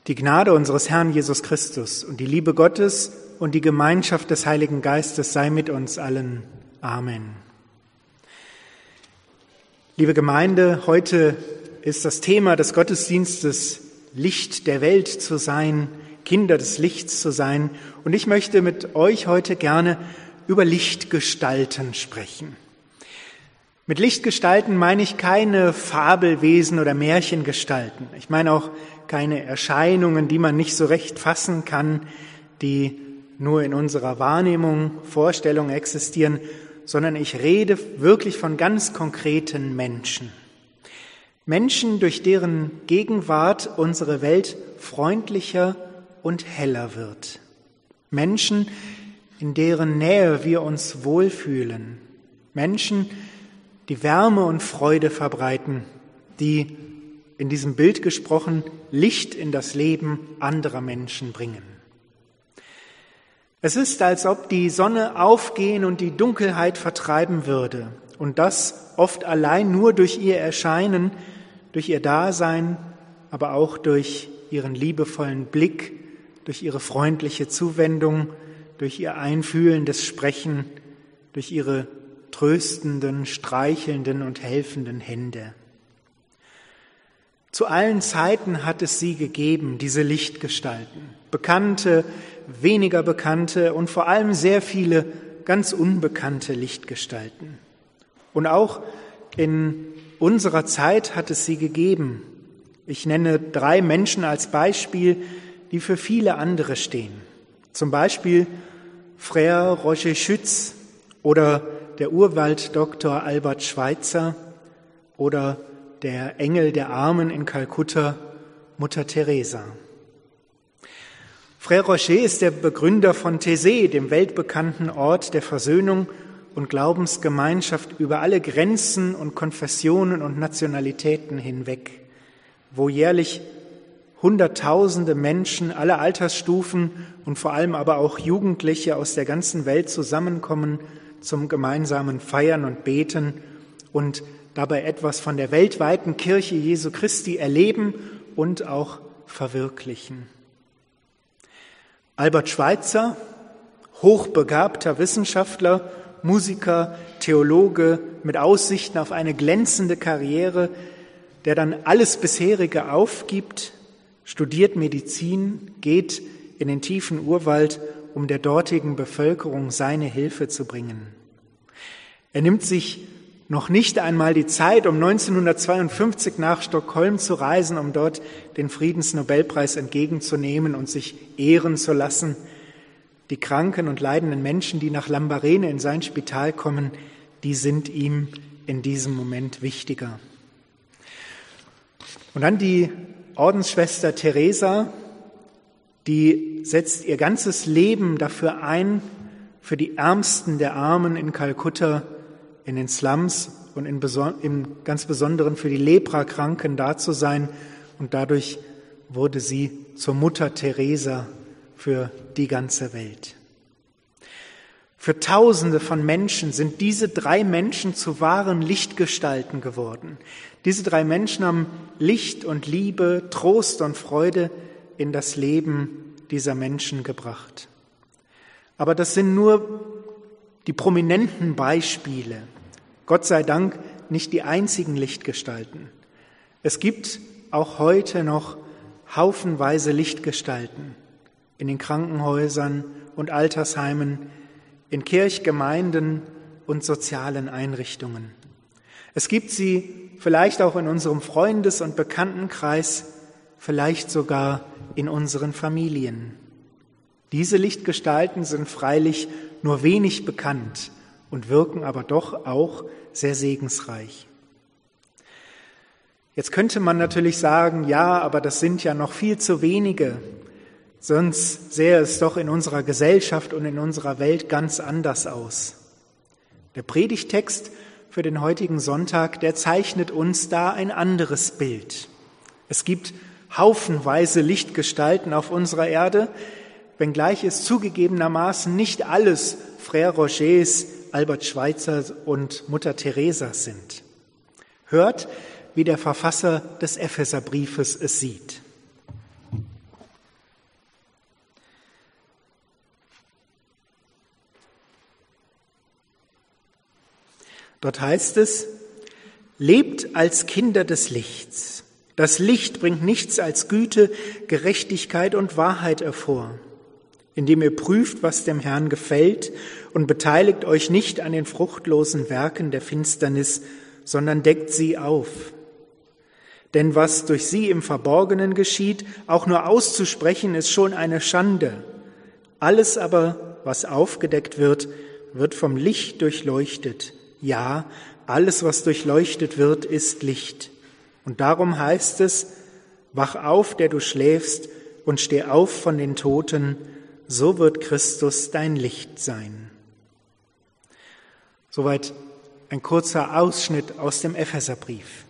Die Gnade unseres Herrn Jesus Christus und die Liebe Gottes und die Gemeinschaft des Heiligen Geistes sei mit uns allen. Amen. Liebe Gemeinde, heute ist das Thema des Gottesdienstes Licht der Welt zu sein, Kinder des Lichts zu sein. Und ich möchte mit euch heute gerne über Lichtgestalten sprechen. Mit Lichtgestalten meine ich keine Fabelwesen oder Märchengestalten. Ich meine auch keine Erscheinungen, die man nicht so recht fassen kann, die nur in unserer Wahrnehmung, Vorstellung existieren, sondern ich rede wirklich von ganz konkreten Menschen. Menschen, durch deren Gegenwart unsere Welt freundlicher und heller wird. Menschen, in deren Nähe wir uns wohlfühlen. Menschen, die Wärme und Freude verbreiten, die, in diesem Bild gesprochen, Licht in das Leben anderer Menschen bringen. Es ist, als ob die Sonne aufgehen und die Dunkelheit vertreiben würde, und das oft allein nur durch ihr Erscheinen, durch ihr Dasein, aber auch durch ihren liebevollen Blick, durch ihre freundliche Zuwendung, durch ihr einfühlendes Sprechen, durch ihre tröstenden, streichelnden und helfenden Hände. Zu allen Zeiten hat es sie gegeben, diese Lichtgestalten. Bekannte, weniger bekannte und vor allem sehr viele ganz unbekannte Lichtgestalten. Und auch in unserer Zeit hat es sie gegeben. Ich nenne 3 Menschen als Beispiel, die für viele andere stehen. Zum Beispiel Frère Roger Schütz oder der Urwalddoktor Albert Schweitzer oder der Engel der Armen in Kalkutta, Mutter Teresa. Frère Rocher ist der Begründer von Taizé, dem weltbekannten Ort der Versöhnung und Glaubensgemeinschaft über alle Grenzen und Konfessionen und Nationalitäten hinweg, wo jährlich Hunderttausende Menschen aller Altersstufen und vor allem aber auch Jugendliche aus der ganzen Welt zusammenkommen zum gemeinsamen Feiern und Beten und dabei etwas von der weltweiten Kirche Jesu Christi erleben und auch verwirklichen. Albert Schweitzer, hochbegabter Wissenschaftler, Musiker, Theologe mit Aussichten auf eine glänzende Karriere, der dann alles bisherige aufgibt, studiert Medizin, geht in den tiefen Urwald, um der dortigen Bevölkerung seine Hilfe zu bringen. Er nimmt sich noch nicht einmal die Zeit, um 1952 nach Stockholm zu reisen, um dort den Friedensnobelpreis entgegenzunehmen und sich ehren zu lassen. Die kranken und leidenden Menschen, die nach Lambarene in sein Spital kommen, die sind ihm in diesem Moment wichtiger. Und dann die Ordensschwester Teresa, die setzt ihr ganzes Leben dafür ein, für die Ärmsten der Armen in Kalkutta, in den Slums und im ganz Besonderen für die Leprakranken da zu sein. Und dadurch wurde sie zur Mutter Teresa für die ganze Welt. Für Tausende von Menschen sind diese 3 Menschen zu wahren Lichtgestalten geworden. Diese 3 Menschen haben Licht und Liebe, Trost und Freude in das Leben dieser Menschen gebracht. Aber das sind nur die prominenten Beispiele. Gott sei Dank nicht die einzigen Lichtgestalten. Es gibt auch heute noch haufenweise Lichtgestalten in den Krankenhäusern und Altersheimen, in Kirchgemeinden und sozialen Einrichtungen. Es gibt sie vielleicht auch in unserem Freundes- und Bekanntenkreis, vielleicht sogar in unseren Familien. Diese Lichtgestalten sind freilich nur wenig bekannt und wirken aber doch auch sehr segensreich. Jetzt könnte man natürlich sagen, ja, aber das sind ja noch viel zu wenige, sonst sähe es doch in unserer Gesellschaft und in unserer Welt ganz anders aus. Der Predigtext für den heutigen Sonntag, der zeichnet uns da ein anderes Bild. Es gibt haufenweise Lichtgestalten auf unserer Erde, wenngleich es zugegebenermaßen nicht alles Frère Rogers, Albert Schweitzer und Mutter Teresa sind. Hört, wie der Verfasser des Epheserbriefes es sieht. Dort heißt es: Lebt als Kinder des Lichts. Das Licht bringt nichts als Güte, Gerechtigkeit und Wahrheit hervor, indem ihr prüft, was dem Herrn gefällt, und beteiligt euch nicht an den fruchtlosen Werken der Finsternis, sondern deckt sie auf. Denn was durch sie im Verborgenen geschieht, auch nur auszusprechen, ist schon eine Schande. Alles aber, was aufgedeckt wird, wird vom Licht durchleuchtet. Ja, alles, was durchleuchtet wird, ist Licht. Und darum heißt es: Wach auf, der du schläfst, und steh auf von den Toten, so wird Christus dein Licht sein. Soweit ein kurzer Ausschnitt aus dem Epheserbrief.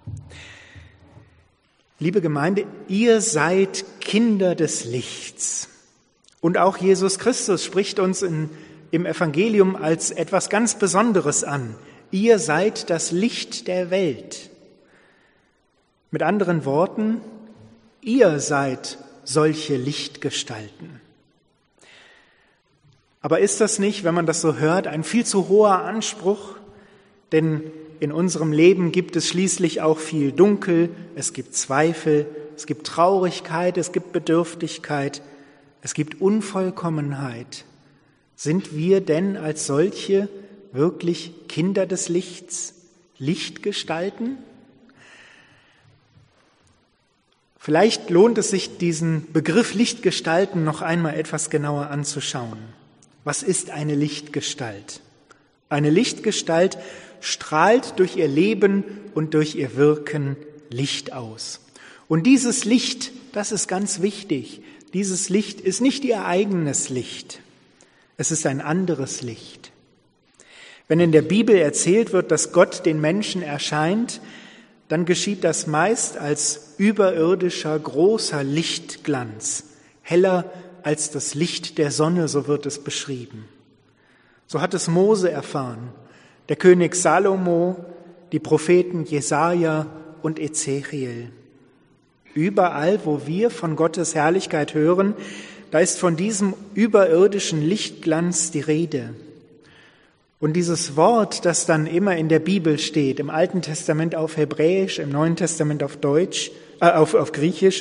Liebe Gemeinde, ihr seid Kinder des Lichts. Und auch Jesus Christus spricht uns im Evangelium als etwas ganz Besonderes an. Ihr seid das Licht der Welt. Mit anderen Worten, ihr seid solche Lichtgestalten. Aber ist das nicht, wenn man das so hört, ein viel zu hoher Anspruch? Denn in unserem Leben gibt es schließlich auch viel Dunkel, es gibt Zweifel, es gibt Traurigkeit, es gibt Bedürftigkeit, es gibt Unvollkommenheit. Sind wir denn als solche wirklich Kinder des Lichts, Lichtgestalten? Vielleicht lohnt es sich, diesen Begriff Lichtgestalten noch einmal etwas genauer anzuschauen. Was ist eine Lichtgestalt? Eine Lichtgestalt strahlt durch ihr Leben und durch ihr Wirken Licht aus. Und dieses Licht, das ist ganz wichtig, dieses Licht ist nicht ihr eigenes Licht, es ist ein anderes Licht. Wenn in der Bibel erzählt wird, dass Gott den Menschen erscheint, dann geschieht das meist als überirdischer, großer Lichtglanz, heller als das Licht der Sonne, so wird es beschrieben. So hat es Mose erfahren, der König Salomo, die Propheten Jesaja und Ezechiel. Überall, wo wir von Gottes Herrlichkeit hören, da ist von diesem überirdischen Lichtglanz die Rede. Und dieses Wort, das dann immer in der Bibel steht, im Alten Testament auf Hebräisch, im Neuen Testament auf Griechisch,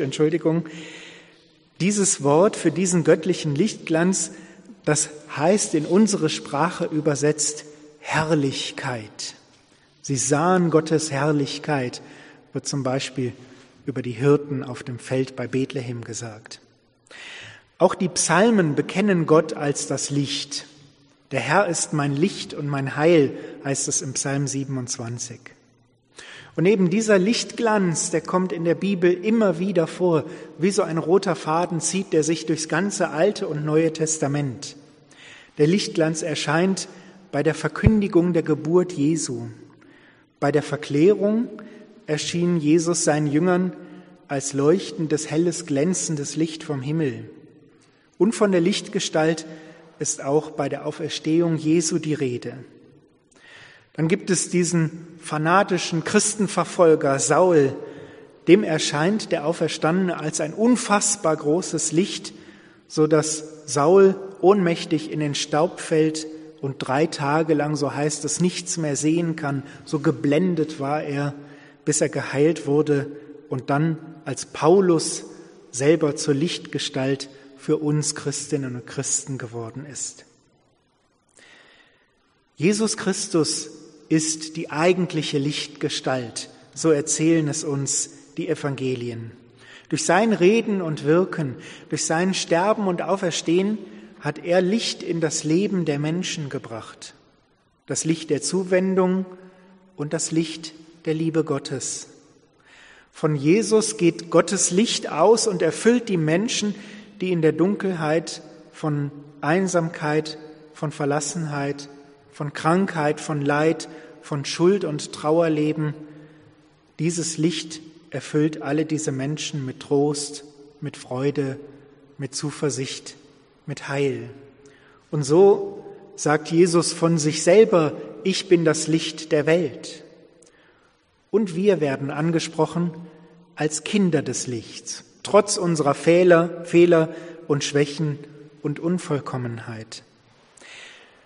dieses Wort für diesen göttlichen Lichtglanz, das heißt in unsere Sprache übersetzt Herrlichkeit. Sie sahen Gottes Herrlichkeit, wird zum Beispiel über die Hirten auf dem Feld bei Bethlehem gesagt. Auch die Psalmen bekennen Gott als das Licht. Der Herr ist mein Licht und mein Heil, heißt es im Psalm 27. Und eben dieser Lichtglanz, der kommt in der Bibel immer wieder vor, wie so ein roter Faden zieht der sich durchs ganze Alte und Neue Testament. Der Lichtglanz erscheint bei der Verkündigung der Geburt Jesu. Bei der Verklärung erschien Jesus seinen Jüngern als leuchtendes, helles, glänzendes Licht vom Himmel. Und von der Lichtgestalt ist auch bei der Auferstehung Jesu die Rede. Dann gibt es diesen fanatischen Christenverfolger Saul, dem erscheint der Auferstandene als ein unfassbar großes Licht, so dass Saul ohnmächtig in den Staub fällt und 3 Tage lang, so heißt es, nichts mehr sehen kann. So geblendet war er, bis er geheilt wurde und dann als Paulus selber zur Lichtgestalt für uns Christinnen und Christen geworden ist. Jesus Christus ist die eigentliche Lichtgestalt, so erzählen es uns die Evangelien. Durch sein Reden und Wirken, durch sein Sterben und Auferstehen hat er Licht in das Leben der Menschen gebracht. Das Licht der Zuwendung und das Licht der Liebe Gottes. Von Jesus geht Gottes Licht aus und erfüllt die Menschen, die in der Dunkelheit von Einsamkeit, von Verlassenheit, von Krankheit, von Leid, von Schuld und Trauer leben. Dieses Licht erfüllt alle diese Menschen mit Trost, mit Freude, mit Zuversicht, mit Heil. Und so sagt Jesus von sich selber: Ich bin das Licht der Welt. Und wir werden angesprochen als Kinder des Lichts, trotz unserer Fehler und Schwächen und Unvollkommenheit.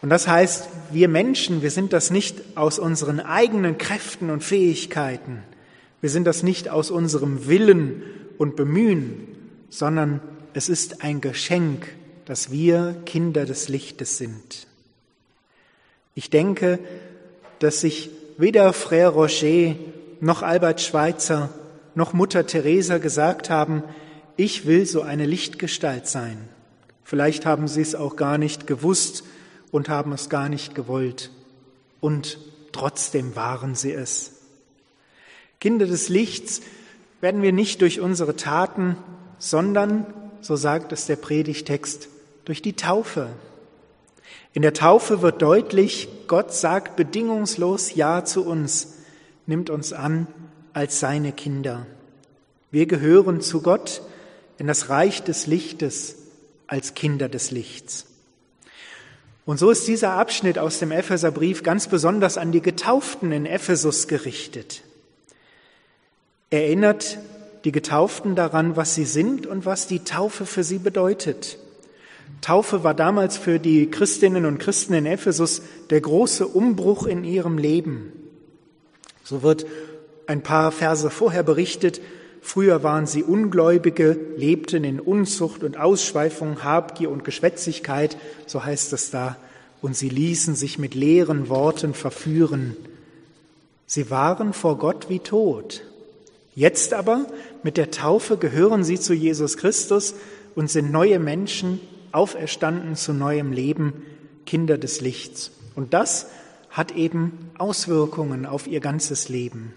Und das heißt, wir Menschen, wir sind das nicht aus unseren eigenen Kräften und Fähigkeiten, wir sind das nicht aus unserem Willen und Bemühen, sondern es ist ein Geschenk, dass wir Kinder des Lichtes sind. Ich denke, dass sich weder Frère Roger noch Albert Schweitzer noch Mutter Teresa gesagt haben, ich will so eine Lichtgestalt sein. Vielleicht haben sie es auch gar nicht gewusst und haben es gar nicht gewollt. Und trotzdem waren sie es. Kinder des Lichts werden wir nicht durch unsere Taten, sondern, so sagt es der Predigtext, durch die Taufe. In der Taufe wird deutlich, Gott sagt bedingungslos Ja zu uns, nimmt uns an als seine Kinder. Wir gehören zu Gott in das Reich des Lichtes als Kinder des Lichts. Und so ist dieser Abschnitt aus dem Epheserbrief ganz besonders an die Getauften in Ephesus gerichtet. Er erinnert die Getauften daran, was sie sind und was die Taufe für sie bedeutet. Taufe war damals für die Christinnen und Christen in Ephesus der große Umbruch in ihrem Leben. So wird ein paar Verse vorher berichtet, früher waren sie Ungläubige, lebten in Unzucht und Ausschweifung, Habgier und Geschwätzigkeit, so heißt es da, und sie ließen sich mit leeren Worten verführen. Sie waren vor Gott wie tot. Jetzt aber, mit der Taufe, gehören sie zu Jesus Christus und sind neue Menschen, auferstanden zu neuem Leben, Kinder des Lichts. Und das hat eben Auswirkungen auf ihr ganzes Leben.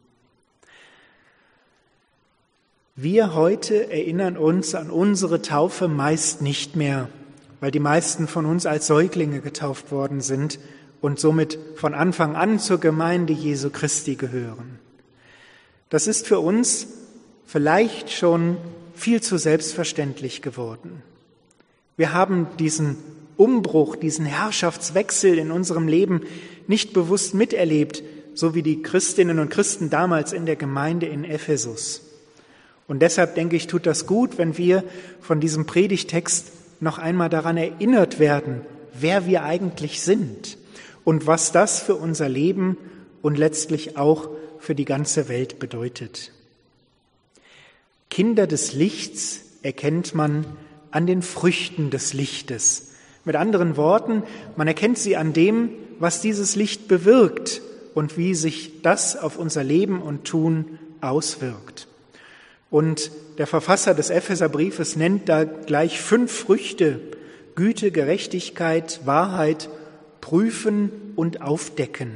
Wir heute erinnern uns an unsere Taufe meist nicht mehr, weil die meisten von uns als Säuglinge getauft worden sind und somit von Anfang an zur Gemeinde Jesu Christi gehören. Das ist für uns vielleicht schon viel zu selbstverständlich geworden. Wir haben diesen Umbruch, diesen Herrschaftswechsel in unserem Leben nicht bewusst miterlebt, so wie die Christinnen und Christen damals in der Gemeinde in Ephesus. Und deshalb denke ich, tut das gut, wenn wir von diesem Predigtext noch einmal daran erinnert werden, wer wir eigentlich sind und was das für unser Leben und letztlich auch für die ganze Welt bedeutet. Kinder des Lichts erkennt man an den Früchten des Lichtes. Mit anderen Worten, man erkennt sie an dem, was dieses Licht bewirkt und wie sich das auf unser Leben und Tun auswirkt. Und der Verfasser des Epheserbriefes nennt da gleich 5 Früchte: Güte, Gerechtigkeit, Wahrheit, Prüfen und Aufdecken.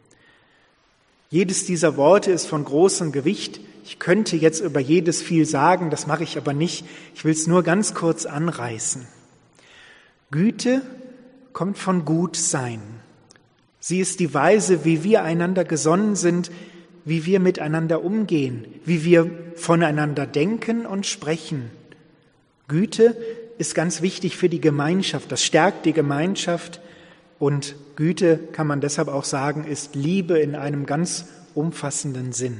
Jedes dieser Worte ist von großem Gewicht. Ich könnte jetzt über jedes viel sagen, das mache ich aber nicht. Ich will es nur ganz kurz anreißen. Güte kommt von Gutsein. Sie ist die Weise, wie wir einander gesonnen sind, wie wir miteinander umgehen, wie wir voneinander denken und sprechen. Güte ist ganz wichtig für die Gemeinschaft. Das stärkt die Gemeinschaft. Und Güte, kann man deshalb auch sagen, ist Liebe in einem ganz umfassenden Sinn.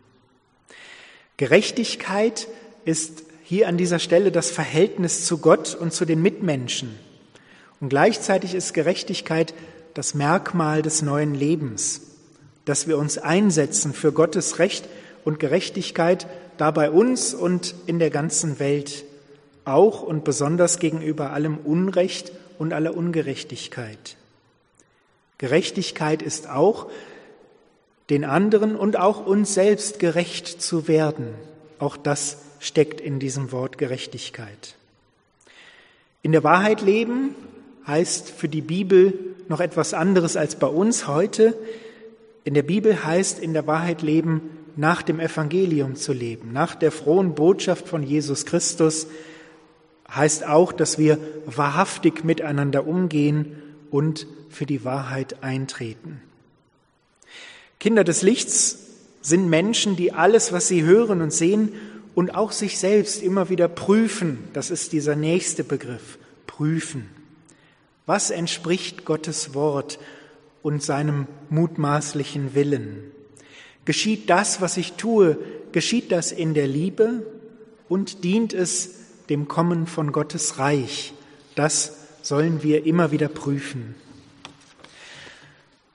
Gerechtigkeit ist hier an dieser Stelle das Verhältnis zu Gott und zu den Mitmenschen. Und gleichzeitig ist Gerechtigkeit das Merkmal des neuen Lebens, dass wir uns einsetzen für Gottes Recht und Gerechtigkeit, da bei uns und in der ganzen Welt, auch und besonders gegenüber allem Unrecht und aller Ungerechtigkeit. Gerechtigkeit ist auch, den anderen und auch uns selbst gerecht zu werden. Auch das steckt in diesem Wort Gerechtigkeit. In der Wahrheit leben heißt für die Bibel noch etwas anderes als bei uns heute. In der Bibel heißt in der Wahrheit leben, nach dem Evangelium zu leben, nach der frohen Botschaft von Jesus Christus, heißt auch, dass wir wahrhaftig miteinander umgehen und für die Wahrheit eintreten. Kinder des Lichts sind Menschen, die alles, was sie hören und sehen und auch sich selbst immer wieder prüfen. Das ist dieser nächste Begriff, prüfen. Was entspricht Gottes Wort und seinem mutmaßlichen Willen? Geschieht das, was ich tue, geschieht das in der Liebe und dient es dem Kommen von Gottes Reich? Das sollen wir immer wieder prüfen.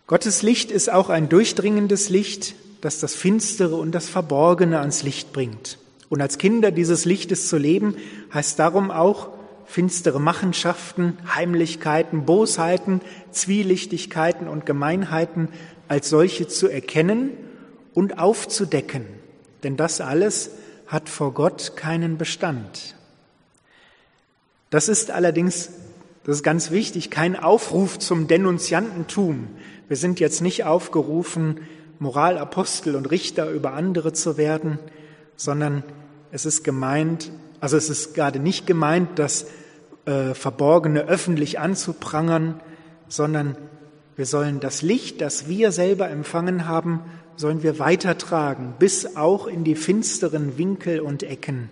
Gottes Licht ist auch ein durchdringendes Licht, das das Finstere und das Verborgene ans Licht bringt. Und als Kinder dieses Lichtes zu leben, heißt darum auch, finstere Machenschaften, Heimlichkeiten, Bosheiten, Zwielichtigkeiten und Gemeinheiten als solche zu erkennen und aufzudecken. Denn das alles hat vor Gott keinen Bestand. Das ist allerdings, das ist ganz wichtig, kein Aufruf zum Denunziantentum. Wir sind jetzt nicht aufgerufen, Moralapostel und Richter über andere zu werden, sondern es ist gerade nicht gemeint, das Verborgene öffentlich anzuprangern, sondern wir sollen das Licht, das wir selber empfangen haben, sollen wir weitertragen, bis auch in die finsteren Winkel und Ecken.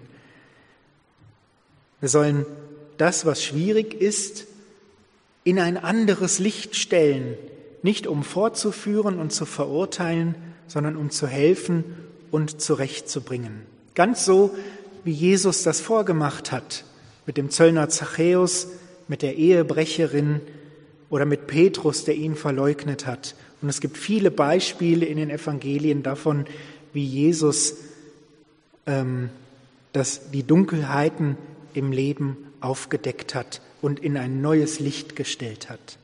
Wir sollen das, was schwierig ist, in ein anderes Licht stellen, nicht um vorzuführen und zu verurteilen, sondern um zu helfen und zurechtzubringen. Ganz so, wie Jesus das vorgemacht hat, mit dem Zöllner Zachäus, mit der Ehebrecherin oder mit Petrus, der ihn verleugnet hat. Und es gibt viele Beispiele in den Evangelien davon, wie Jesus die Dunkelheiten im Leben aufgedeckt hat und in ein neues Licht gestellt hat.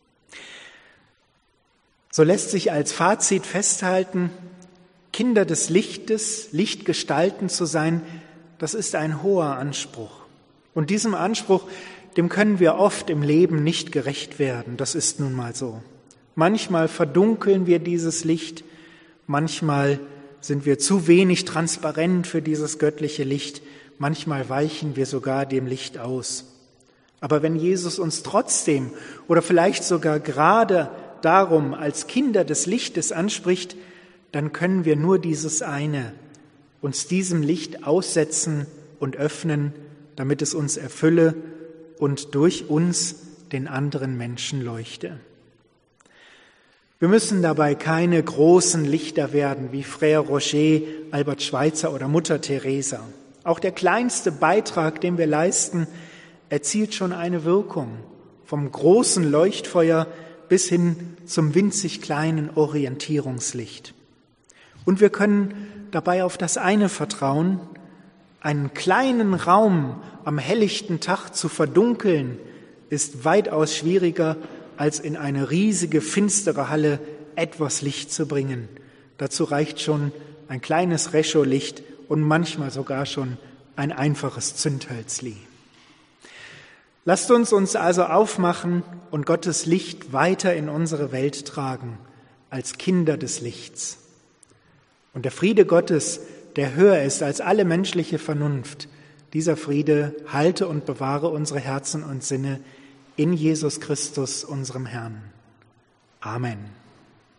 So lässt sich als Fazit festhalten, Kinder des Lichtes, Lichtgestalten zu sein, das ist ein hoher Anspruch. Und diesem Anspruch, dem können wir oft im Leben nicht gerecht werden. Das ist nun mal so. Manchmal verdunkeln wir dieses Licht, manchmal sind wir zu wenig transparent für dieses göttliche Licht, manchmal weichen wir sogar dem Licht aus. Aber wenn Jesus uns trotzdem oder vielleicht sogar gerade darum als Kinder des Lichtes anspricht, dann können wir nur dieses eine, uns diesem Licht aussetzen und öffnen, damit es uns erfülle und durch uns den anderen Menschen leuchte. Wir müssen dabei keine großen Lichter werden wie Frère Rocher, Albert Schweitzer oder Mutter Teresa. Auch der kleinste Beitrag, den wir leisten, erzielt schon eine Wirkung. Vom großen Leuchtfeuer bis hin zum winzig kleinen Orientierungslicht. Und wir können dabei auf das eine vertrauen: einen kleinen Raum am helllichten Tag zu verdunkeln, ist weitaus schwieriger, als in eine riesige, finstere Halle etwas Licht zu bringen. Dazu reicht schon ein kleines Rescho-Licht und manchmal sogar schon ein einfaches Zündhölzli. Lasst uns also aufmachen und Gottes Licht weiter in unsere Welt tragen, als Kinder des Lichts. Und der Friede Gottes, der höher ist als alle menschliche Vernunft, dieser Friede halte und bewahre unsere Herzen und Sinne in Jesus Christus, unserem Herrn. Amen.